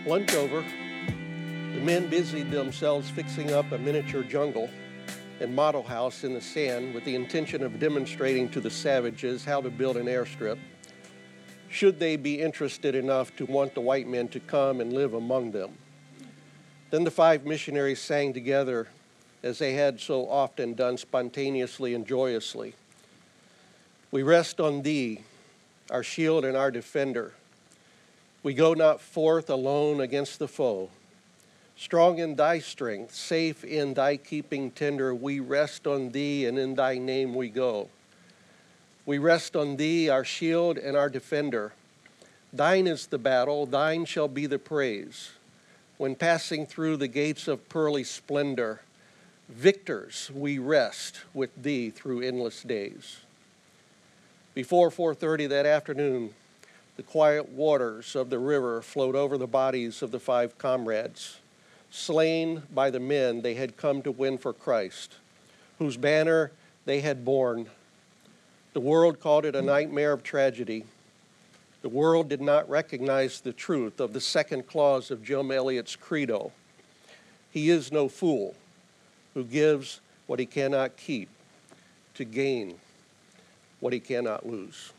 Lunch over, the men busied themselves fixing up a miniature jungle and model house in the sand with the intention of demonstrating to the savages how to build an airstrip, should they be interested enough to want the white men to come and live among them. Then the 5 missionaries sang together, as they had so often done, spontaneously and joyously. We rest on thee, our shield and our defender. We go not forth alone against the foe. Strong in thy strength, safe in thy keeping tender, we rest on thee, and in thy name we go. We rest on thee, our shield and our defender. Thine is the battle, thine shall be the praise. When passing through the gates of pearly splendor, victors we rest with thee through endless days. Before 4:30 that afternoon, the quiet waters of the river flowed over the bodies of the 5 comrades, slain by the men they had come to win for Christ, whose banner they had borne. The world called it a nightmare of tragedy. The world did not recognize the truth of the second clause of Jim Elliot's credo. He is no fool who gives what he cannot keep to gain what he cannot lose.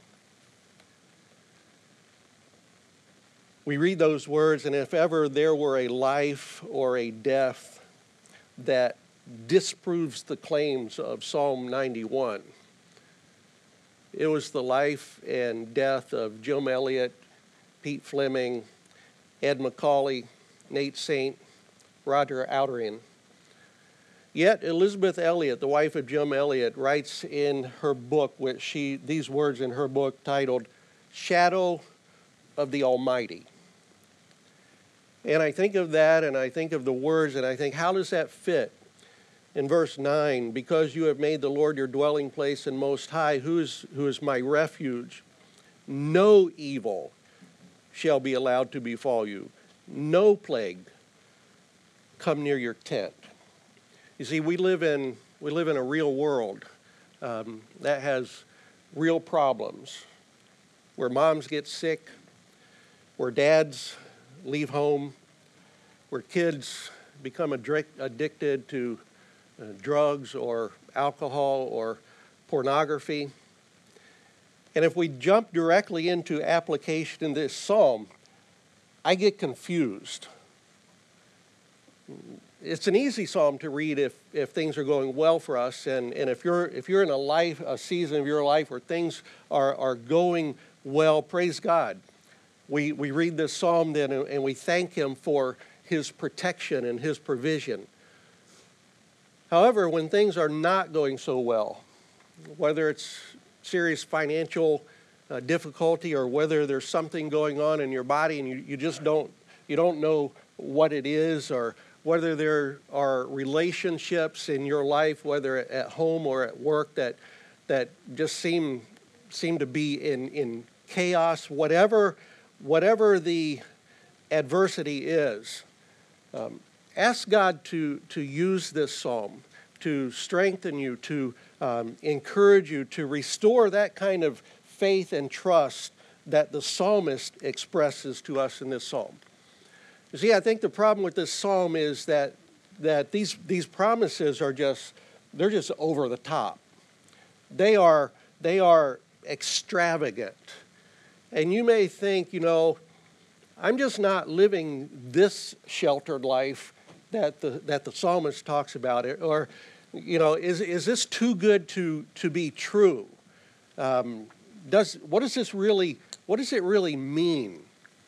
We read those words, and if ever there were a life or a death that disproves the claims of Psalm 91, it was the life and death of Jim Elliot, Pete Fleming, Ed Macaulay, Nate Saint, Roger Outering. Yet Elizabeth Elliot, the wife of Jim Elliot, writes in her book, these words in her book titled Shadow of the Almighty. And I think of that, and I think of the words, and I think, how does that fit? In verse 9, because you have made the Lord your dwelling place and most high, who is my refuge, no evil shall be allowed to befall you, no plague come near your tent. You see, we live in a real world that has real problems, where moms get sick, where dads leave home, where kids become addicted to drugs or alcohol or pornography. And if we jump directly into application in this psalm, I get confused. It's an easy psalm to read if things are going well for us, and if you're in a season of your life where things are going well, praise God. We read this psalm then and we thank him for his protection and his provision. However, when things are not going so well, whether it's serious financial difficulty or whether there's something going on in your body and you just don't know what it is, or whether there are relationships in your life, whether at home or at work, that just seem to be in chaos, whatever the adversity is, ask God to use this psalm to strengthen you, to encourage you, to restore that kind of faith and trust that the psalmist expresses to us in this psalm. You see, I think the problem with this psalm is that these promises are just over the top. They are extravagant. And you may think, I'm just not living this sheltered life that the psalmist talks about, it, or is this too good to be true? What does it really mean?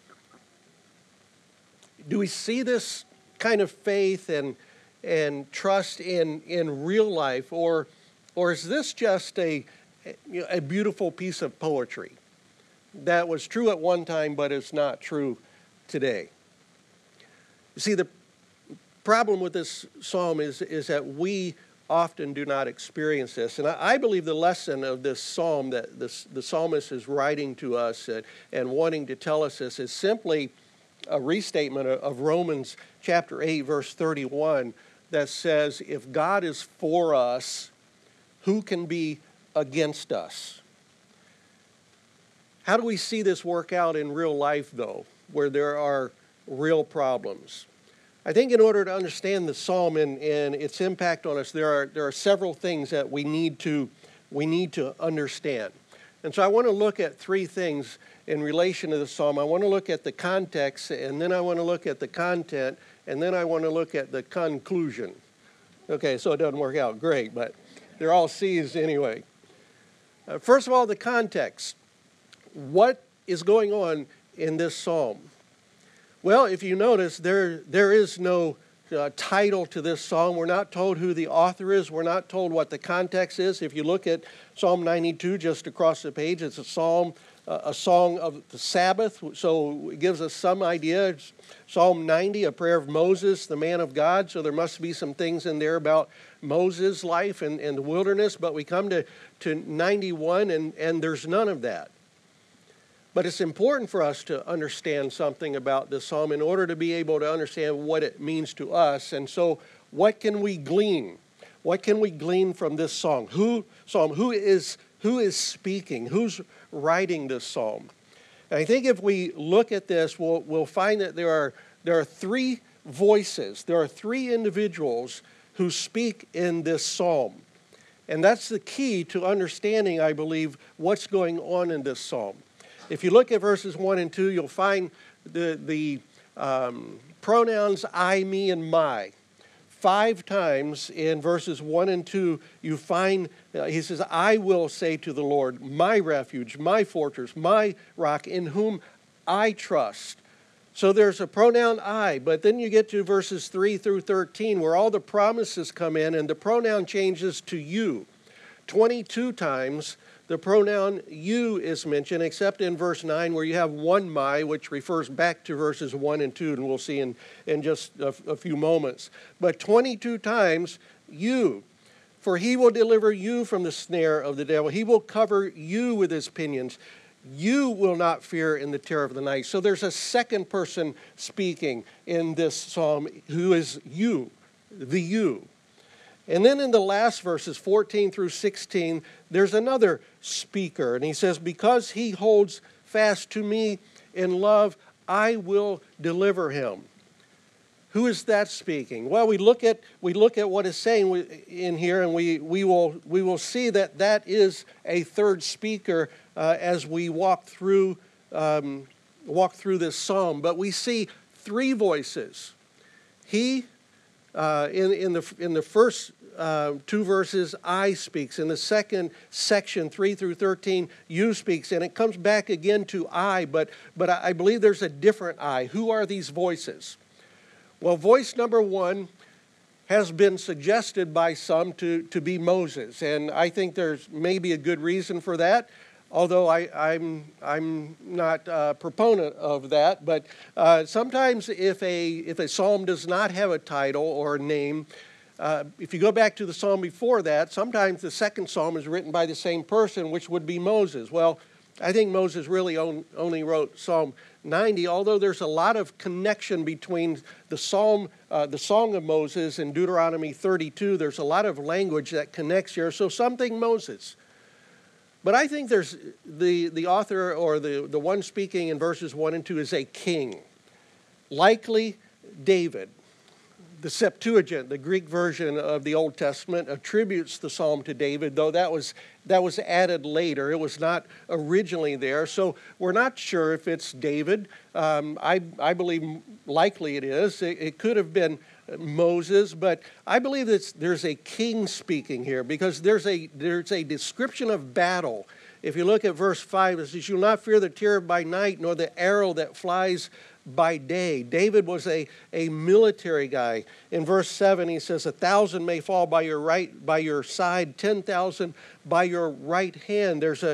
Do we see this kind of faith and trust in real life, or is this just a beautiful piece of poetry that was true at one time but is not true today? You see, the problem with this psalm is that we often do not experience this. And I believe the lesson of this psalm that the psalmist is writing to us and wanting to tell us this is simply a restatement of Romans chapter 8, verse 31, that says, if God is for us, who can be against us? How do we see this work out in real life, though, where there are real problems. I think in order to understand the psalm and its impact on us, there are several things that we need to understand. And so I want to look at three things in relation to the psalm. I want to look at the context, and then I want to look at the content, and then I want to look at the conclusion. Okay, so it doesn't work out great, but they're all C's anyway. First of all, the context. What is going on in this psalm? Well, if you notice, there is no title to this psalm. We're not told who the author is. We're not told what the context is. If you look at Psalm 92 just across the page, it's a song of the Sabbath, so it gives us some idea. It's Psalm 90, a prayer of Moses, the man of God, so there must be some things in there about Moses' life and the wilderness, but we come to 91 and there's none of that. But it's important for us to understand something about this psalm in order to be able to understand what it means to us. And so what can we glean? What can we glean from this psalm? Who is speaking? Who's writing this psalm? And I think if we look at this, we'll find that there are three voices. There are three individuals who speak in this psalm. And that's the key to understanding, I believe, what's going on in this psalm. If you look at verses 1 and 2, you'll find the pronouns I, me, and my. 5 times in verses 1 and 2, you find, he says, I will say to the Lord, my refuge, my fortress, my rock, in whom I trust. So there's a pronoun I, but then you get to verses 3 through 13 where all the promises come in and the pronoun changes to you. 22 times the pronoun you is mentioned, except in verse 9 where you have one my, which refers back to verses 1 and 2, and we'll see in just a few moments. But 22 times you, for he will deliver you from the snare of the devil. He will cover you with his pinions. You will not fear in the terror of the night. So there's a second person speaking in this psalm who is you, the you. And then in the last verses, 14 through 16, there's another speaker. And he says, because he holds fast to me in love, I will deliver him. Who is that speaking? Well, we look at what it's saying in here, and we will see that is a third speaker as we walk through this psalm. But we see three voices. He in the first 2 verses, I speaks. In the second section, 3 through 13, you speaks. And it comes back again to I, but I believe there's a different I. Who are these voices? Well, voice number 1 has been suggested by some to be Moses. And I think there's maybe a good reason for that, although I'm not a proponent of that. But sometimes if a psalm does not have a title or a name, if you go back to the psalm before that, sometimes the second psalm is written by the same person, which would be Moses. Well, I think Moses really only wrote Psalm 90, although there's a lot of connection between the Song of Moses and Deuteronomy 32. There's a lot of language that connects here, so something Moses. But I think there's the author or the one speaking in verses 1 and 2 is a king, likely David. The Septuagint, the Greek version of the Old Testament, attributes the psalm to David, though that was added later. It was not originally there, so we're not sure if it's David. I believe likely it is. It could have been Moses, but I believe that there's a king speaking here because there's a description of battle. If you look at verse 5, it says, "You will not fear the terror by night, nor the arrow that flies by day." David was a military guy. In verse 7, he says, 1,000 may fall by your side, 10,000 by your right hand. There's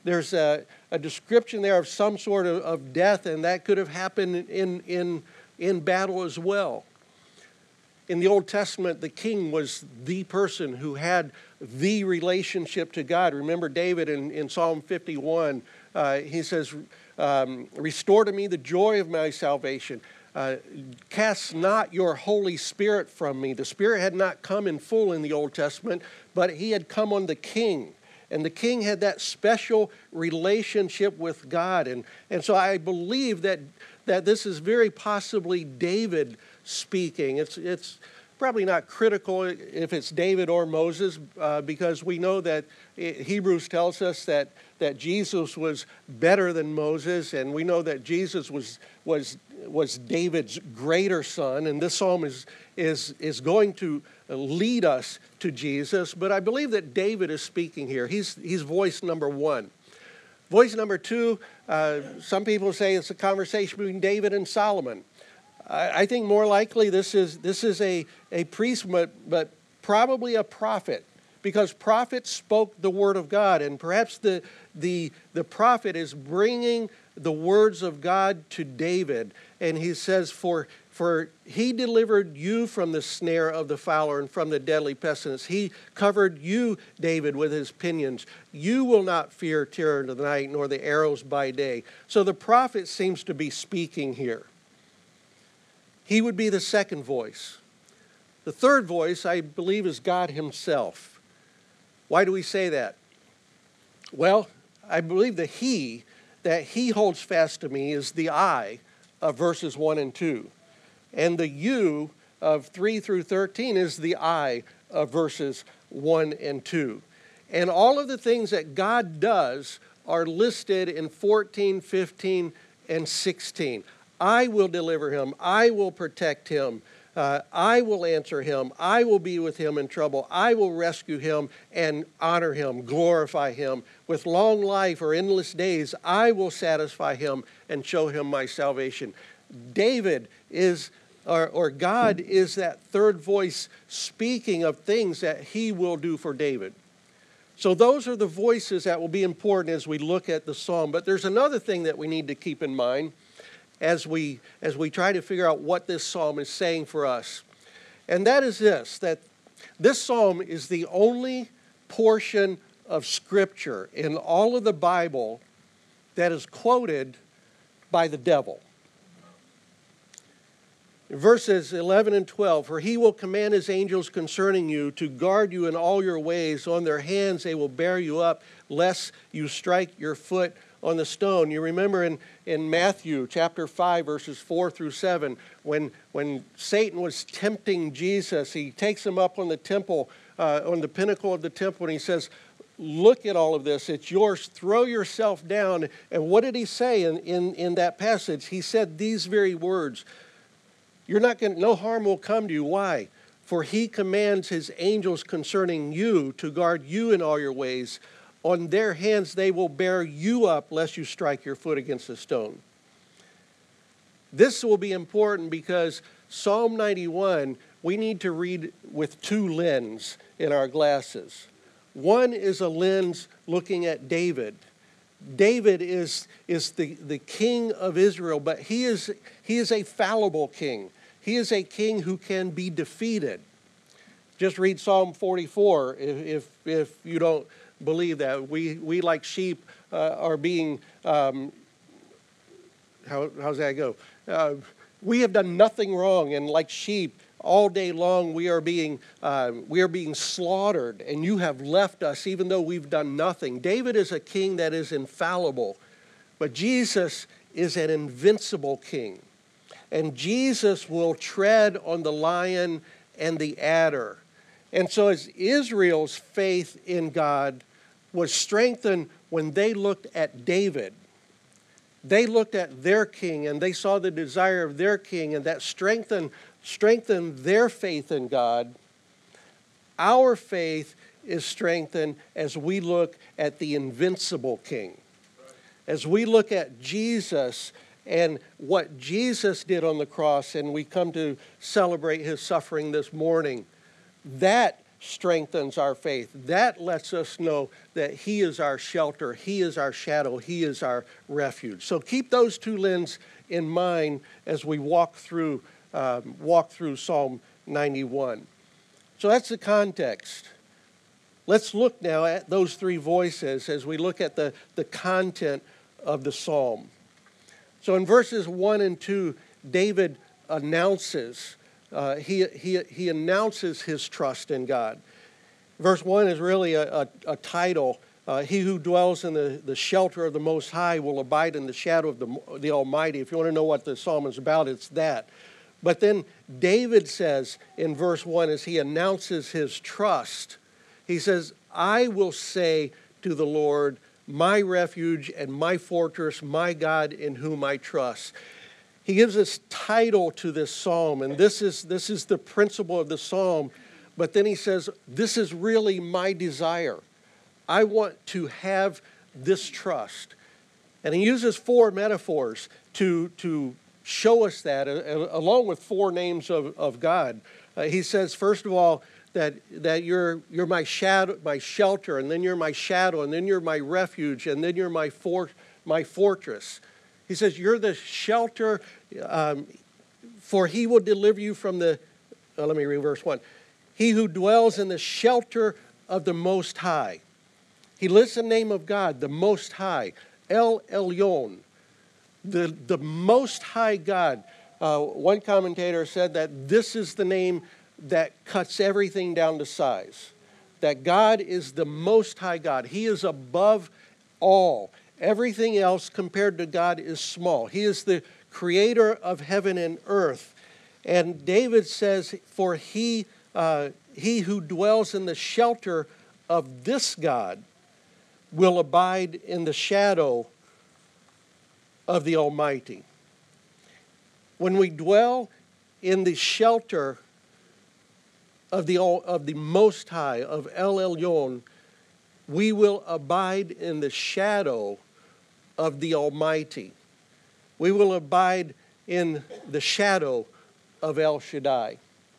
a description there of some sort of death, and that could have happened in battle as well. In the Old Testament, the king was the person who had the relationship to God. Remember David in Psalm 51, he says, "Restore to me the joy of my salvation. Cast not your Holy Spirit from me." The Spirit had not come in full in the Old Testament, but he had come on the king. And the king had that special relationship with God. And so I believe that this is very possibly David speaking. It's probably not critical if it's David or Moses, because we know that Hebrews tells us that Jesus was better than Moses, and we know that Jesus was David's greater son, and this psalm is going to lead us to Jesus. But I believe that David is speaking here. He's voice number one. Voice number two, some people say it's a conversation between David and Solomon. I think more likely this is a priest, but probably a prophet, because prophets spoke the word of God, and perhaps the prophet is bringing the words of God to David, and he says, for he delivered you from the snare of the fowler and from the deadly pestilence. He covered you, David, with his pinions. You will not fear terror in the night, nor the arrows by day. So the prophet seems to be speaking here. He would be the second voice. The third voice, I believe, is God himself. Why do we say that? Well, I believe that he holds fast to me is the I of verses 1 and 2. And the you of 3 through 13 is the I of verses 1 and 2. And all of the things that God does are listed in 14, 15, and 16. I will deliver him. I will protect him. I will answer him. I will be with him in trouble. I will rescue him and honor him, glorify him. With long life or endless days, I will satisfy him and show him my salvation. David is, or God is that third voice speaking of things that he will do for David. So those are the voices that will be important as we look at the psalm. But there's another thing that we need to keep in mind as we try to figure out what this psalm is saying for us. And that is this, that this psalm is the only portion of Scripture in all of the Bible that is quoted by the devil. Verses 11 and 12, for he will command his angels concerning you to guard you in all your ways. On their hands they will bear you up, lest you strike your foot on the stone. You remember in Matthew chapter 5, verses 4 through 7, when Satan was tempting Jesus, he takes him up on the temple, on the pinnacle of the temple, and he says, look at all of this. It's yours. Throw yourself down. And what did he say in that passage? He said these very words, no harm will come to you. Why? For he commands his angels concerning you to guard you in all your ways. On their hands they will bear you up, lest you strike your foot against a stone. This will be important because Psalm 91, we need to read with two lenses in our glasses. One is a lens looking at David. David is the king of Israel, but he is a fallible king. He is a king who can be defeated. Just read Psalm 44 if you don't believe that. We like sheep are being, how's that go? We have done nothing wrong, and like sheep, all day long we are being slaughtered, and you have left us even though we've done nothing. David is a king that is infallible, but Jesus is an invincible king. And Jesus will tread on the lion and the adder. And so as Israel's faith in God was strengthened when they looked at David, they looked at their king and they saw the desire of their king, and that strengthened their faith in God. Our faith is strengthened as we look at the invincible king. As we look at Jesus and what Jesus did on the cross, and we come to celebrate his suffering this morning, that strengthens our faith. That lets us know that he is our shelter, he is our shadow, he is our refuge. So keep those two lenses in mind as we walk through Psalm 91. So that's the context. Let's look now at those three voices as we look at the content of the psalm. So in verses 1 and 2, David announces, he announces his trust in God. Verse 1 is really a title He who dwells in the shelter of the Most High will abide in the shadow of the Almighty. If you want to know what the psalm is about, it's that. But then David says in verse 1, as he announces his trust, he says, I will say to the Lord, my refuge and my fortress, my God in whom I trust. He gives this title to this psalm, and this is the principle of the psalm. But then he says, this is really my desire. I want to have this trust. And he uses 4 metaphors to show us that, along with 4 names of God. He says, first of all, that you're my shadow, my shelter, and then you're my shadow, and then you're my refuge, and then you're my fortress. He says, you're the shelter, for he will deliver you from the, let me read verse 1. He who dwells in the shelter of the Most High. He lists the name of God, the Most High, El Elyon, the Most High God. One commentator said that this is the name that cuts everything down to size. That God is the Most High God. He is above all. Everything else compared to God is small. He is the creator of heaven and earth. And David says, for he who dwells in the shelter of this God will abide in the shadow of the Almighty. When we dwell in the shelter of the Most High, of El Elyon, we will abide in the shadow of the Almighty. We will abide in the shadow of El Shaddai.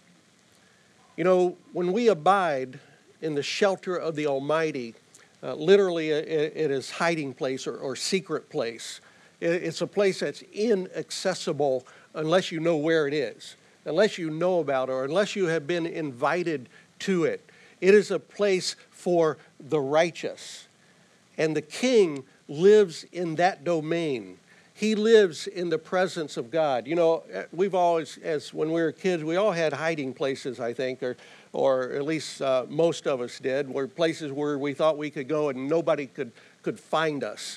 You know, when we abide in the shelter of the Almighty, literally it is hiding place or secret place. It's a place that's inaccessible unless you know where it is, unless you know about it, or unless you have been invited to it. It is a place for the righteous. And the king lives in that domain. He lives in the presence of God. You know, we've always, as when we were kids, we all had hiding places, I think, or at least most of us did, were places where we thought we could go and nobody could find us.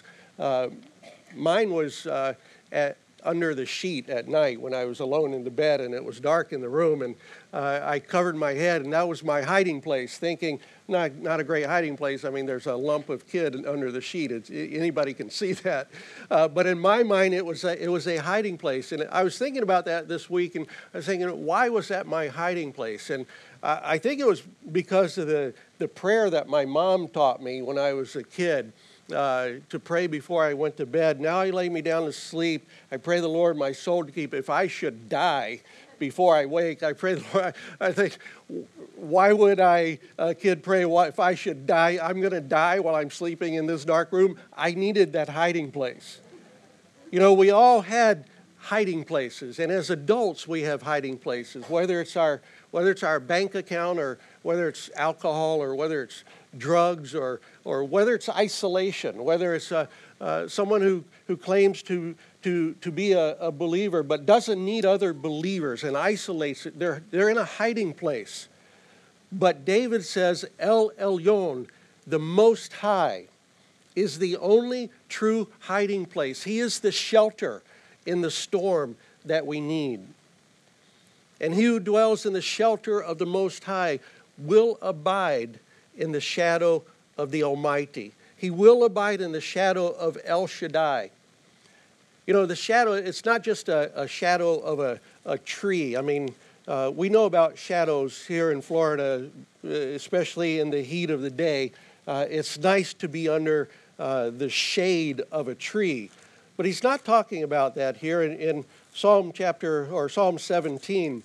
Mine was under the sheet at night when I was alone in the bed and it was dark in the room, and I covered my head, and that was my hiding place, thinking, not a great hiding place. I mean, there's a lump of kid under the sheet. Anybody can see that. But in my mind, it was a hiding place. And I was thinking about that this week, and I was thinking, why was that my hiding place? And I think it was because of the prayer that my mom taught me when I was a kid. To pray before I went to bed. Now I lay me down to sleep. I pray the Lord my soul to keep. If I should die before I wake, I pray the Lord. I think, why would kid, pray? If I should die, I'm going to die while I'm sleeping in this dark room. I needed that hiding place. You know, we all had hiding places, and as adults, we have hiding places. Whether it's our bank account, or whether it's alcohol, or whether it's drugs, or whether it's isolation, whether it's someone who claims to be a believer but doesn't need other believers and isolates it. They're in a hiding place. But David says, El Elyon, the Most High, is the only true hiding place. He is the shelter in the storm that we need. And he who dwells in the shelter of the Most High will abide in the shadow of the Almighty. He will abide in the shadow of El Shaddai. You know, the shadow, it's not just a shadow of a tree. I mean, we know about shadows here in Florida, especially in the heat of the day. It's nice to be under the shade of a tree. But he's not talking about that here in Psalm 17,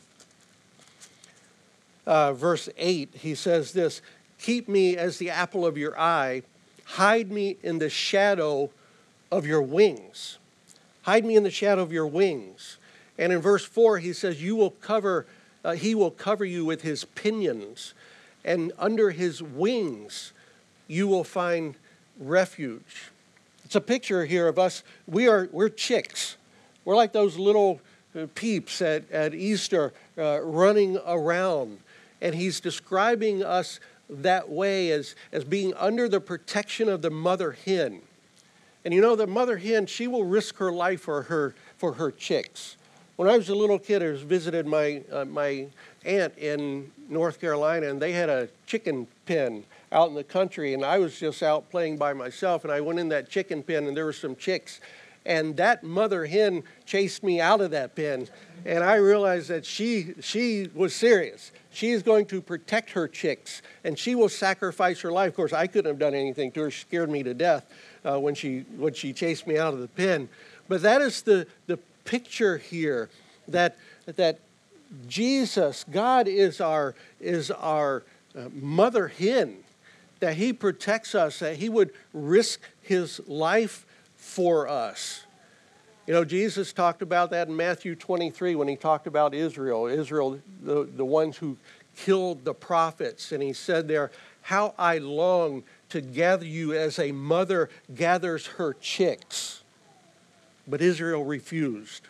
verse 8. He says this, keep me as the apple of your eye, hide me in the shadow of your wings. Hide me in the shadow of your wings. And in verse 4, he says, he will cover you with his pinions, and under his wings you will find refuge. It's a picture here of us. We're chicks. We're like those little peeps at Easter running around. And he's describing us that way as being under the protection of the mother hen. And you know, the mother hen, she will risk her life for her chicks. When I was a little kid, I visited my aunt in North Carolina, and they had a chicken pen out in the country, and I was just out playing by myself, and I went in that chicken pen, and there were some chicks, and that mother hen chased me out of that pen, and I realized that she was serious. She is going to protect her chicks, and she will sacrifice her life. Of course, I couldn't have done anything to her. She scared me to death when she chased me out of the pen. But that is the picture here, that Jesus, God is our mother hen, that he protects us, that he would risk his life for us. You know, Jesus talked about that in Matthew 23 when he talked about Israel, the ones who killed the prophets. And he said there, how I long to gather you as a mother gathers her chicks. But Israel refused.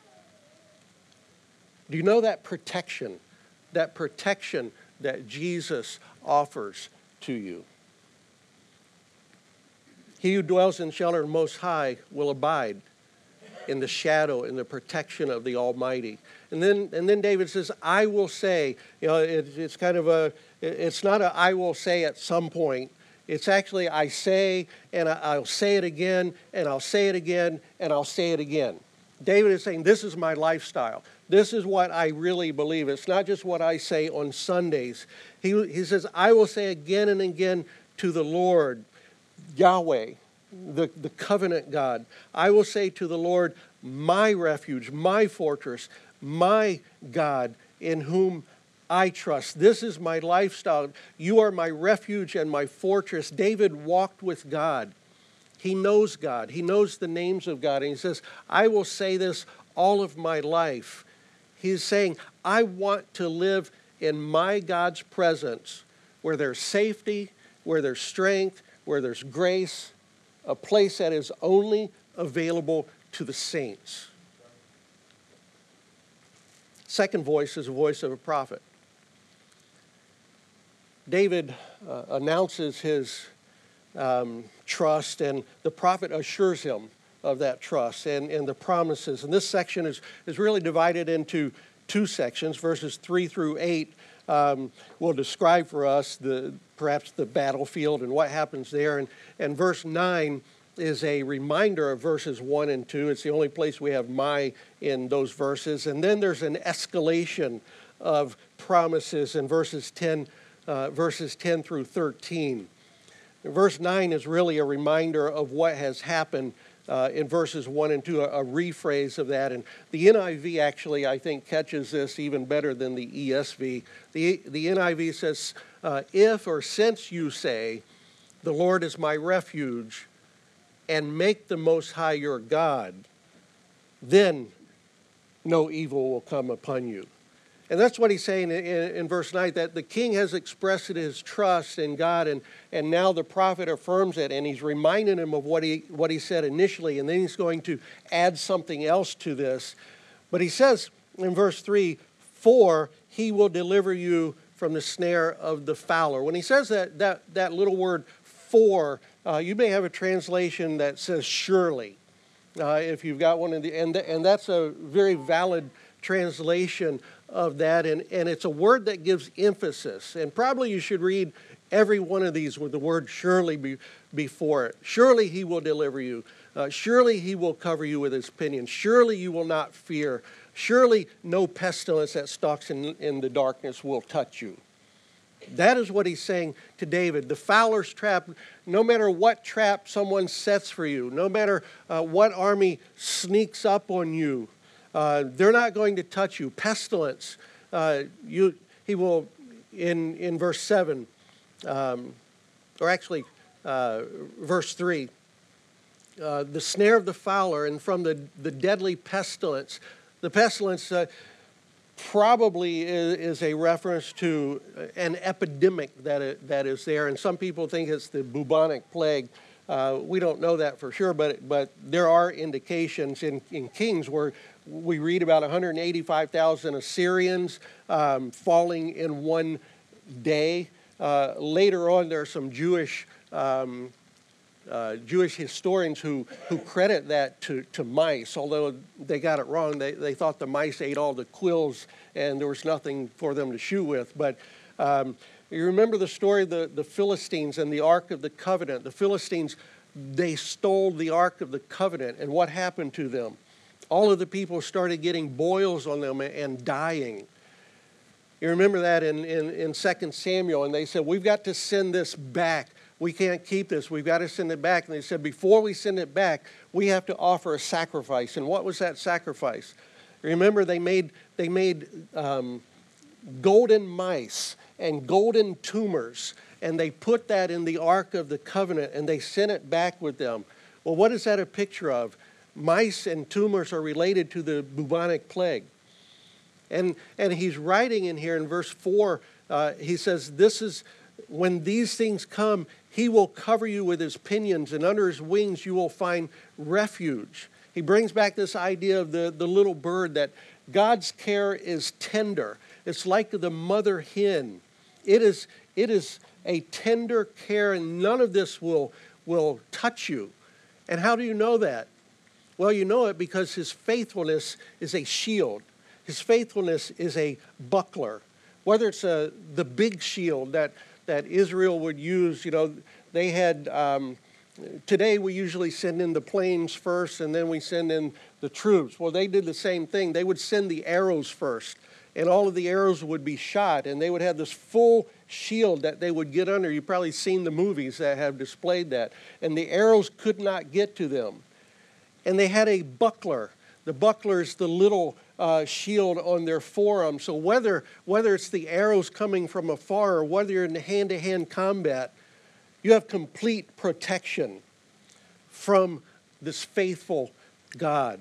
Do you know that protection that Jesus offers to you? He who dwells in shelter of the Most High will abide in the shadow, in the protection of the Almighty. And then David says, I will say, you know, it's kind of it's not a I will say at some point. It's actually I say, and I'll say it again, and I'll say it again, and I'll say it again. David is saying, this is my lifestyle. This is what I really believe. It's not just what I say on Sundays. He says, I will say again and again to the Lord, Yahweh, the covenant God. I will say to the Lord, my refuge, my fortress, my God, in whom I trust. This is my lifestyle. You are my refuge and my fortress. David walked with God. He knows God. He knows the names of God. And he says, I will say this all of my life. He's saying, I want to live in my God's presence where there's safety, where there's strength, where there's grace, a place that is only available to the saints. Second voice is a voice of a prophet. David announces his trust, and the prophet assures him of that trust and the promises. And this section is really divided into two sections. Verses 3 through 8 will describe for us perhaps the battlefield and what happens there. And verse 9 is a reminder of verses 1 and 2. It's the only place we have my in those verses. And then there's an escalation of promises in verses 10 through 13. Verse 9 is really a reminder of what has happened in verses 1 and 2, a rephrase of that. And the NIV actually, I think, catches this even better than the ESV. The NIV says, if or since you say, the Lord is my refuge, and make the Most High your God, then no evil will come upon you. And that's what he's saying in verse 9, that the king has expressed his trust in God, and now the prophet affirms it, and he's reminding him of what he said initially, and then he's going to add something else to this. But he says in verse 3, for he will deliver you from the snare of the fowler. When he says that little word for, you may have a translation that says surely, if you've got one, and that's a very valid translation of that, and it's a word that gives emphasis. And probably you should read every one of these with the word surely before it. Surely he will deliver you. Surely he will cover you with his pinions. Surely you will not fear. Surely no pestilence that stalks in the darkness will touch you. That is what he's saying to David. The fowler's trap, no matter what trap someone sets for you, no matter what army sneaks up on you, they're not going to touch you. Pestilence, he will, in verse 7, or actually verse 3, the snare of the fowler and from the deadly pestilence. The pestilence probably is a reference to an epidemic that is there, and some people think it's the bubonic plague. We don't know that for sure, but there are indications in Kings where we read about 185,000 Assyrians falling in one day. Later on, there are some Jewish historians who credit that to mice, although they got it wrong. They thought the mice ate all the quills and there was nothing for them to shoot with. But you remember the story of the Philistines and the Ark of the Covenant. The Philistines, they stole the Ark of the Covenant, and what happened to them? All of the people started getting boils on them and dying. You remember that in 2 Samuel, and they said, we've got to send this back. We can't keep this. We've got to send it back. And they said, before we send it back, we have to offer a sacrifice. And what was that sacrifice? Remember, they made golden mice and golden tumors, and they put that in the Ark of the Covenant, and they sent it back with them. Well, what is that a picture of? Mice and tumors are related to the bubonic plague. And he's writing in here in verse 4, he says, this is when these things come, he will cover you with his pinions, and under his wings you will find refuge. He brings back this idea of the little bird, that God's care is tender. It's like the mother hen. It is a tender care, and none of this will touch you. And how do you know that? Well, you know it because his faithfulness is a shield. His faithfulness is a buckler. Whether it's the big shield that Israel would use, they had, today we usually send in the planes first and then we send in the troops. Well, they did the same thing. They would send the arrows first, and all of the arrows would be shot, and they would have this full shield that they would get under. You've probably seen the movies that have displayed that. And the arrows could not get to them. And they had a buckler. The buckler is the little shield on their forearm. So whether it's the arrows coming from afar or whether you're in hand-to-hand combat, you have complete protection from this faithful God.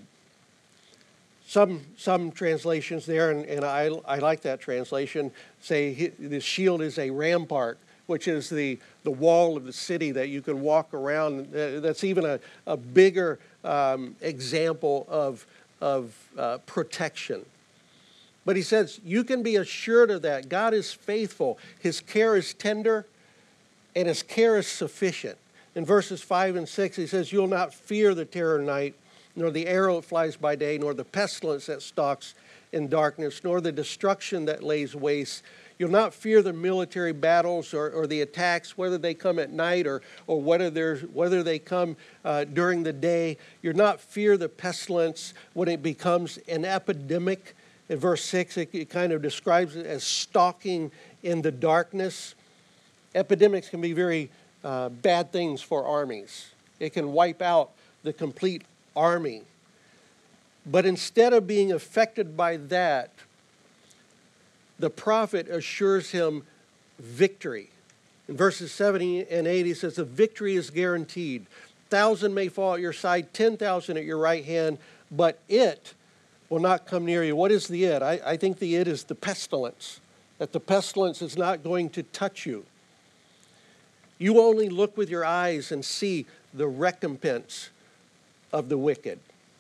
Some translations there, and I like that translation, say the shield is a rampart, which is the wall of the city that you can walk around. That's even a bigger example of protection. But he says, you can be assured of that. God is faithful. His care is tender, and his care is sufficient. In verses 5 and 6, he says, you'll not fear the terror of night, nor the arrow that flies by day, nor the pestilence that stalks in darkness, nor the destruction that lays waste. You'll not fear the military battles or the attacks, whether they come at night or whether they come during the day. You'll not fear the pestilence when it becomes an epidemic. In verse 6, it kind of describes it as stalking in the darkness. Epidemics can be very bad things for armies. It can wipe out the complete army. But instead of being affected by that, the prophet assures him victory. In verses 7 and 8, he says, the victory is guaranteed. 1,000 may fall at your side, 10,000 at your right hand, but it will not come near you. What is the it? I think the it is the pestilence, that the pestilence is not going to touch you. You only look with your eyes and see the recompense of the wicked.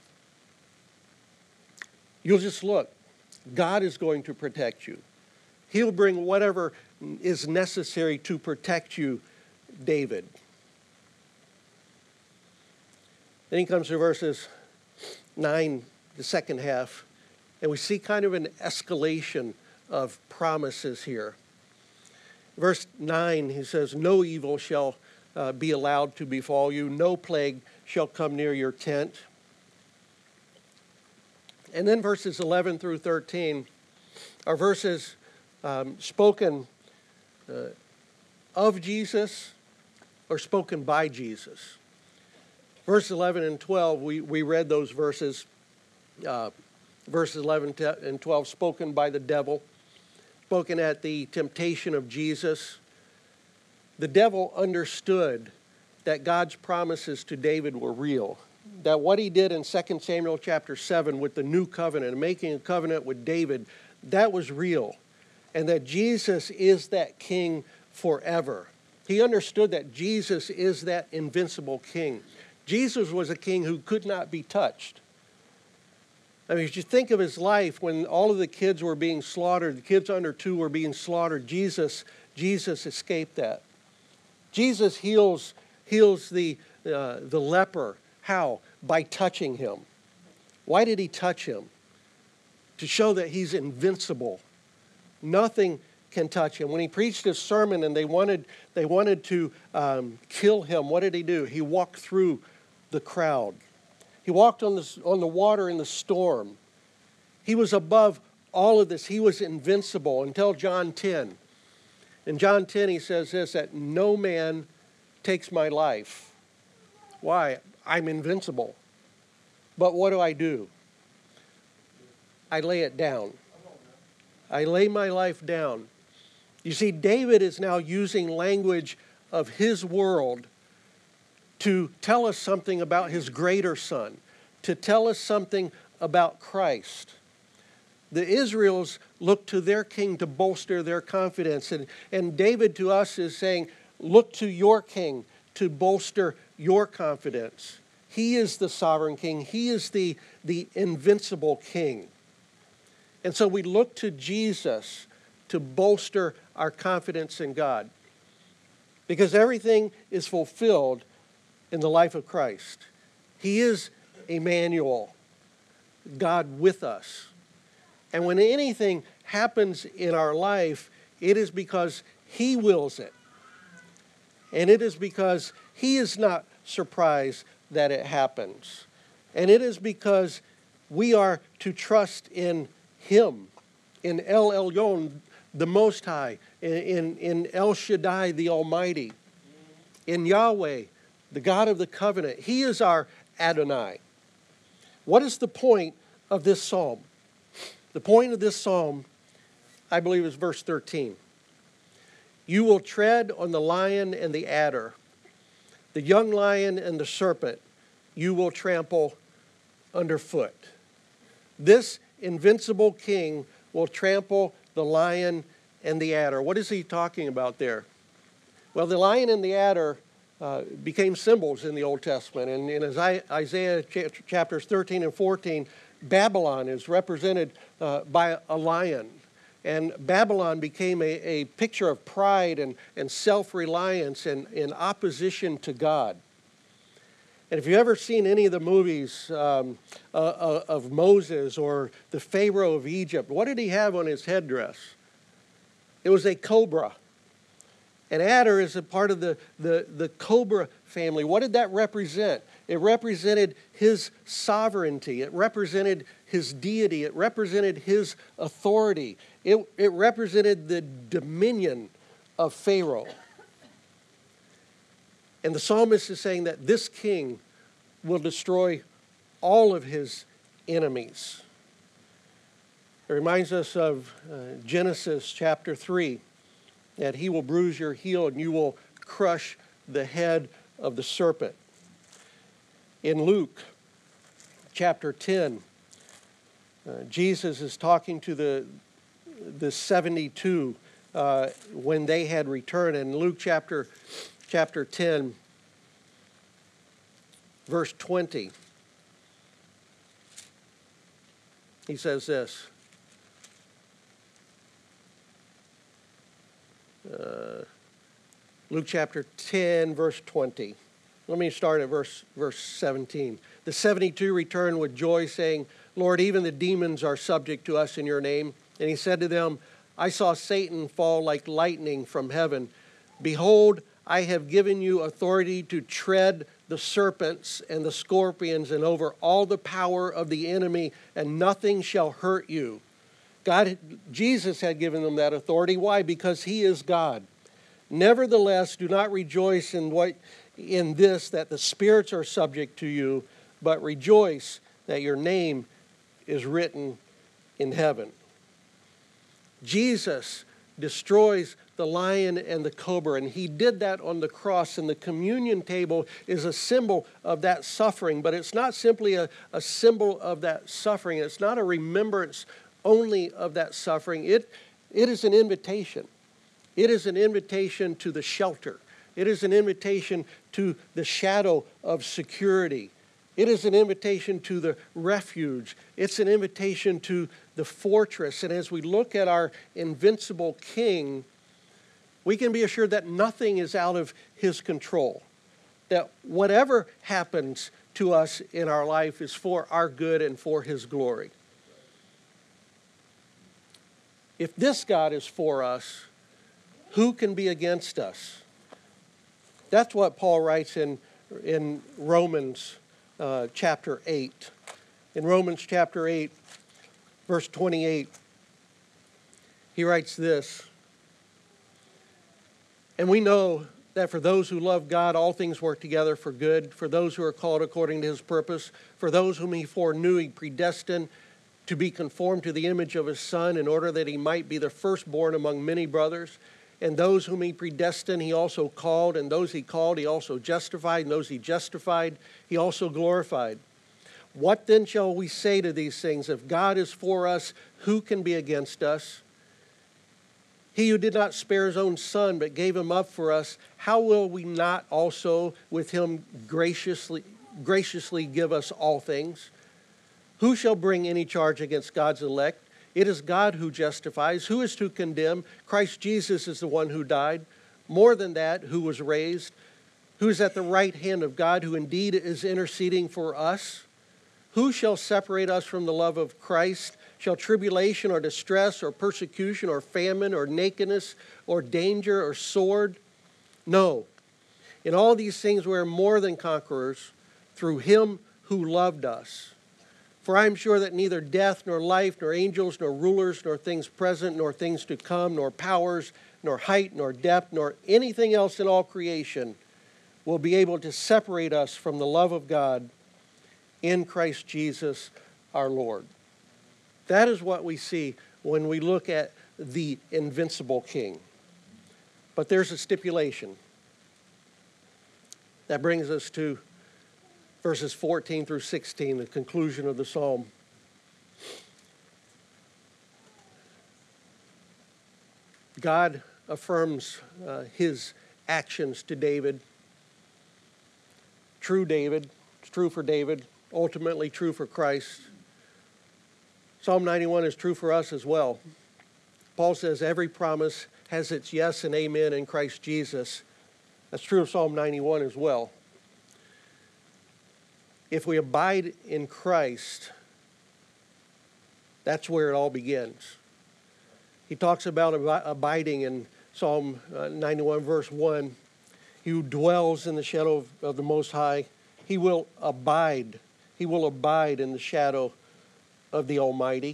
You'll just look. God is going to protect you. He'll bring whatever is necessary to protect you, David. Then he comes to verses 9, the second half, and we see kind of an escalation of promises here. Verse 9, he says, no evil shall be allowed to befall you. No plague shall come near your tent. And then verses 11 through 13 are verses spoken of Jesus or spoken by Jesus. Verse 11 and 12, we read those verses. Verses 11 and 12, spoken by the devil, spoken at the temptation of Jesus. The devil understood that God's promises to David were real. That what he did in 2 Samuel chapter 7 with the new covenant, making a covenant with David, that was real. And that Jesus is that king forever. He understood that Jesus is that invincible king. Jesus was a king who could not be touched. I mean, if you think of his life when all of the kids were being slaughtered, the kids under 2 were being slaughtered, Jesus Jesus escaped that. Jesus heals the leper. How? By touching him. Why did he touch him? To show that he's invincible. Nothing can touch him. When he preached his sermon and they wanted to kill him, what did he do? He walked through the crowd. He walked on the water in the storm. He was above all of this. He was invincible until John 10. In John 10 he says this, that no man takes my life. Why? I'm invincible. But what do? I lay it down. I lay my life down. You see, David is now using language of his world to tell us something about his greater son, to tell us something about Christ. The Israels look to their king to bolster their confidence. And David to us is saying, look to your king to bolster your confidence. He is the sovereign king. He is the invincible king. And so we look to Jesus to bolster our confidence in God. Because everything is fulfilled in the life of Christ. He is Emmanuel, God with us. And when anything happens in our life, it is because He wills it. And it is because He is not surprised that it happens. And it is because we are to trust in Him, in El Elyon, the Most High, in El Shaddai, the Almighty, in Yahweh, the God of the covenant. He is our Adonai. What is the point of this psalm? The point of this psalm, I believe, is verse 13. You will tread on the lion and the adder, the young lion and the serpent, you will trample underfoot. This invincible king will trample the lion and the adder. What is he talking about there? Well, the lion and the adder became symbols in the Old Testament. And in Isaiah chapters 13 and 14, Babylon is represented by a lion. And Babylon became a picture of pride and self-reliance and in opposition to God. And if you've ever seen any of the movies of Moses or the Pharaoh of Egypt, what did he have on his headdress? It was a cobra. An adder is a part of the cobra family. What did that represent? It represented his sovereignty. It represented his deity. It represented his authority. It represented the dominion of Pharaoh. And the psalmist is saying that this king will destroy all of his enemies. It reminds us of Genesis chapter 3, that he will bruise your heel and you will crush the head of the serpent. In Luke chapter 10, Jesus is talking to the 72 when they had returned. In Luke chapter 10, verse 20, he says this. Luke chapter 10, verse 20. Let me start at verse 17. The 72 returned with joy, saying, Lord, even the demons are subject to us in your name. And he said to them, I saw Satan fall like lightning from heaven. Behold, I have given you authority to tread the serpents and the scorpions and over all the power of the enemy, and nothing shall hurt you. Jesus had given them that authority. Why? Because he is God. Nevertheless, do not rejoice in this, that the spirits are subject to you, but rejoice that your name is written in heaven. Jesus destroys the lion and the cobra, and he did that on the cross, and the communion table is a symbol of that suffering, but it's not simply a symbol of that suffering. It's not a remembrance only of that suffering. It is an invitation. It is an invitation to the shelter. It is an invitation to the shadow of security. It is an invitation to the refuge. It's an invitation to the fortress. And as we look at our invincible King, We can be assured that nothing is out of His control, that whatever happens to us in our life is for our good and for His glory. If this God is for us, who can be against us? That's what Paul writes in Romans chapter 8. In Romans chapter 8, verse 28, he writes this, "And we know that for those who love God, all things work together for good, for those who are called according to His purpose, for those whom He foreknew, He predestined to be conformed to the image of His Son, in order that He might be the firstborn among many brothers. And those whom He predestined, He also called, and those He called, He also justified, and those He justified, He also glorified. What then shall we say to these things? If God is for us, who can be against us? He who did not spare His own Son, but gave Him up for us, how will we not also with Him graciously give us all things? Who shall bring any charge against God's elect? It is God who justifies. Who is to condemn? Christ Jesus is the one who died. More than that, who was raised, who is at the right hand of God, who indeed is interceding for us. Who shall separate us from the love of Christ? Shall tribulation or distress or persecution or famine or nakedness or danger or sword? No. In all these things we are more than conquerors through Him who loved us. For I am sure that neither death, nor life, nor angels, nor rulers, nor things present, nor things to come, nor powers, nor height, nor depth, nor anything else in all creation will be able to separate us from the love of God in Christ Jesus our Lord." That is what we see when we look at the invincible King. But there's a stipulation. That brings us to verses 14 through 16, the conclusion of the psalm. God affirms His actions to David. True David, it's true for David, ultimately true for Christ. Psalm 91 is true for us as well. Paul says every promise has its yes and amen in Christ Jesus. That's true of Psalm 91 as well. If we abide in Christ, that's where it all begins. He talks about abiding in Psalm 91 verse 1. He who dwells in the shadow of the Most High, he will abide. He will abide in the shadow of the Almighty.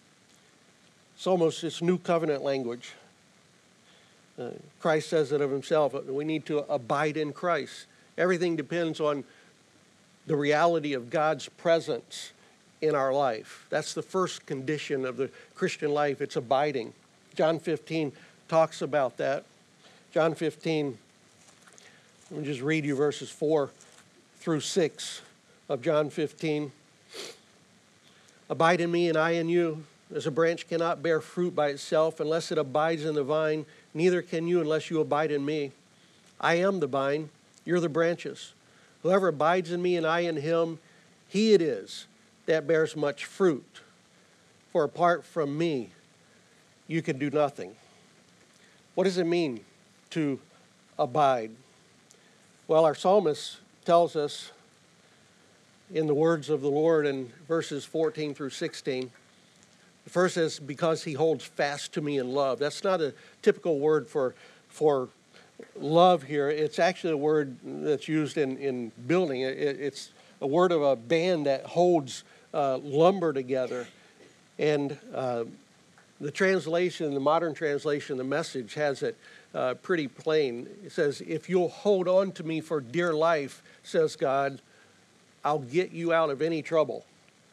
It's new covenant language. Christ says it of Himself. We need to abide in Christ. Everything depends on the reality of God's presence in our life. That's the first condition of the Christian life. It's abiding. John 15 talks about that. John 15, let me just read you verses 4 through 6 of John 15. "Abide in me and I in you. As a branch cannot bear fruit by itself unless it abides in the vine, neither can you unless you abide in me. I am the vine, you're the branches. Whoever abides in me and I in him, he it is that bears much fruit. For apart from me, you can do nothing." What does it mean to abide? Well, our psalmist tells us in the words of the Lord in verses 14 through 16. The first is, because He holds fast to me in love. That's not a typical word for love here. It's actually a word that's used in building. It's a word of a band that holds lumber together. And the translation, the modern translation, the Message, has it pretty plain. It says, "If you'll hold on to me for dear life, says God, I'll get you out of any trouble."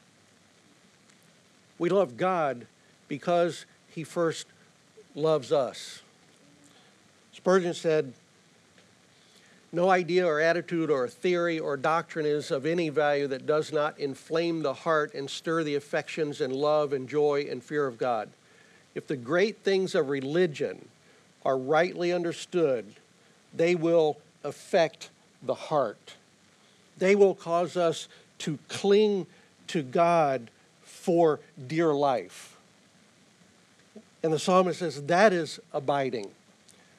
We love God because He first loves us. Spurgeon said, "No idea or attitude or theory or doctrine is of any value that does not inflame the heart and stir the affections and love and joy and fear of God. If the great things of religion are rightly understood, they will affect the heart. They will cause us to cling to God for dear life." And the psalmist says that is abiding.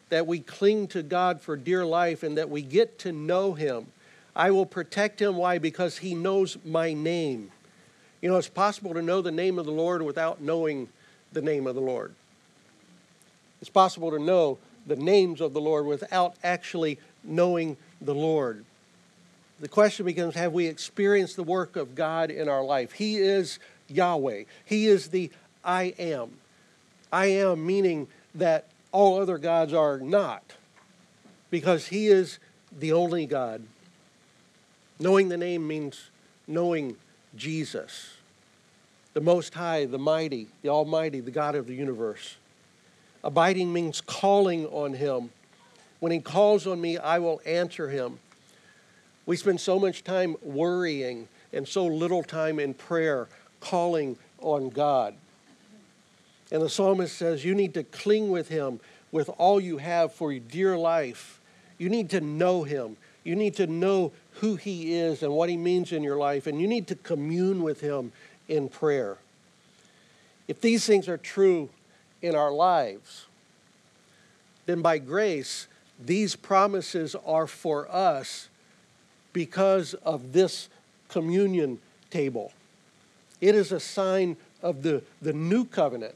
that we cling to God for dear life and that we get to know Him. I will protect him. Why? Because he knows my name. You know, it's possible to know the name of the Lord without knowing the name of the Lord. It's possible to know the names of the Lord without actually knowing the Lord. The question becomes, have we experienced the work of God in our life? He is Yahweh. He is the I am. I am meaning that all other gods are not, because he is the only God. Knowing the name means knowing Jesus, the Most High, the Mighty, the Almighty, the God of the universe. Abiding means calling on him. When he calls on me, I will answer him. We spend so much time worrying and so little time in prayer, calling on God. And the psalmist says, you need to cling with him with all you have for your dear life. You need to know him. You need to know who he is and what he means in your life. And you need to commune with him in prayer. If these things are true in our lives, then by grace, these promises are for us because of this communion table. It is a sign of the new covenant.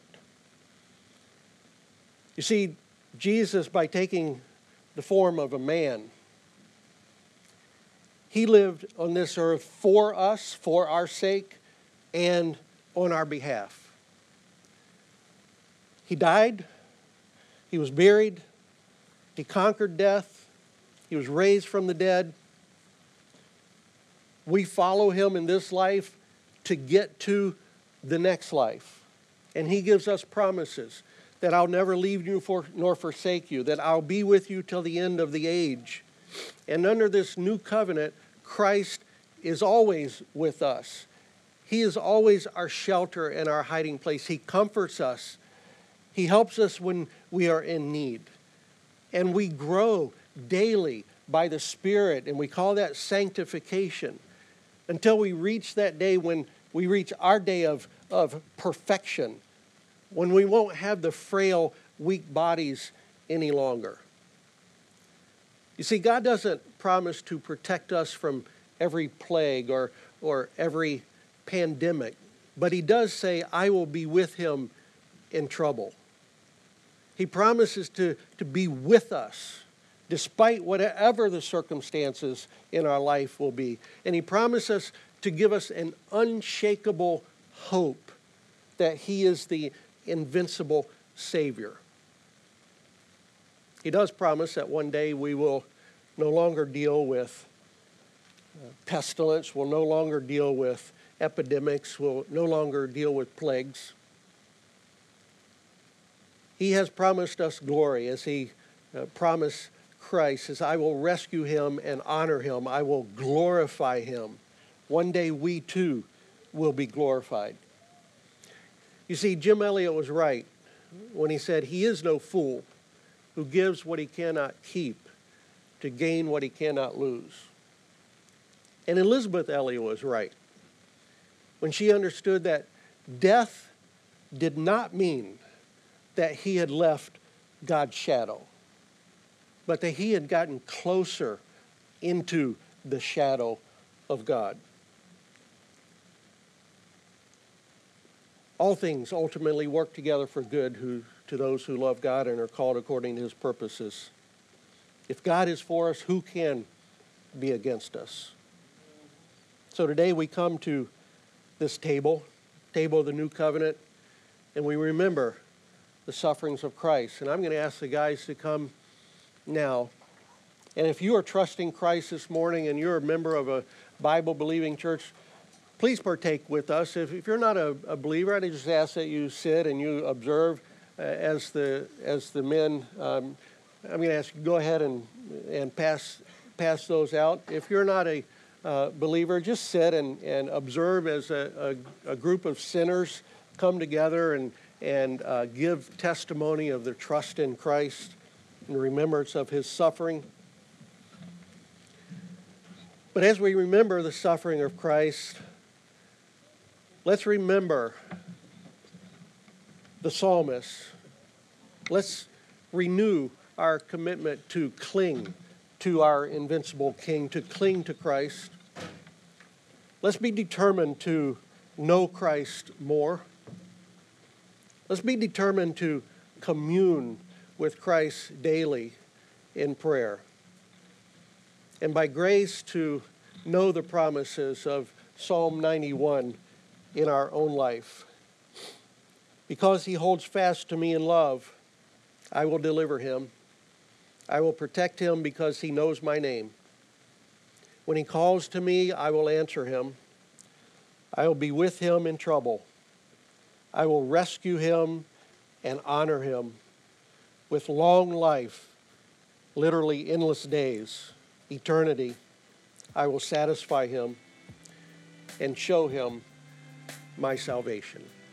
You see, Jesus, by taking the form of a man, he lived on this earth for us, for our sake, and on our behalf. He died, he was buried, he conquered death, he was raised from the dead. We follow him in this life to get to the next life. And he gives us promises that I'll never leave you nor forsake you, that I'll be with you till the end of the age. And under this new covenant, Christ is always with us. He is always our shelter and our hiding place. He comforts us. He helps us when we are in need. And we grow daily by the Spirit, and we call that sanctification, until we reach that day when we reach our day of perfection, when we won't have the frail, weak bodies any longer. You see, God doesn't promise to protect us from every plague or every pandemic, but he does say, I will be with him in trouble. He promises to be with us despite whatever the circumstances in our life will be. And he promises to give us an unshakable hope that he is the invincible Savior. He does promise that one day we will no longer deal with pestilence, we'll no longer deal with epidemics, we'll no longer deal with plagues. He has promised us glory, as he promised Christ, as I will rescue him and honor him. I will glorify him. One day we too will be glorified. You see, Jim Elliot was right when he said, he is no fool who gives what he cannot keep to gain what he cannot lose. And Elizabeth Elliot was right when she understood that death did not mean that he had left God's shadow, but that he had gotten closer into the shadow of God. All things ultimately work together for good to those who love God and are called according to his purposes. If God is for us, who can be against us? So today we come to this table of the new covenant, and we remember the sufferings of Christ. And I'm going to ask the guys to come now. And if you are trusting Christ this morning and you're a member of a Bible-believing church, please partake with us. If you're not a believer, I just ask that you sit and you observe as the men. I'm going to ask you to go ahead and pass those out. If you're not a believer, just sit and observe as a group of sinners come together and give testimony of their trust in Christ and remembrance of his suffering. But as we remember the suffering of Christ, let's remember the psalmist. Let's renew our commitment to cling to our invincible King, to cling to Christ. Let's be determined to know Christ more. Let's be determined to commune with Christ daily in prayer. And by grace to know the promises of Psalm 91 in our own life. Because he holds fast to me in love, I will deliver him. I will protect him because he knows my name. When he calls to me, I will answer him. I will be with him in trouble. I will rescue him and honor him with long life, literally endless days, eternity. I will satisfy him and show him my salvation.